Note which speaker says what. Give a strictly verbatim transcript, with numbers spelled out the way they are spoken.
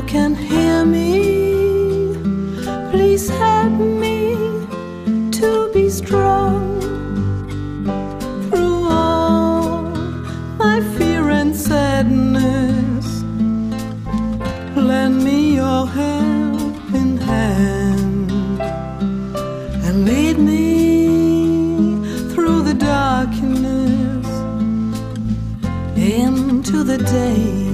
Speaker 1: can hear me, please help me to be strong through all my fear and sadness. Lend me your helping hand and lead me through the darkness into the day.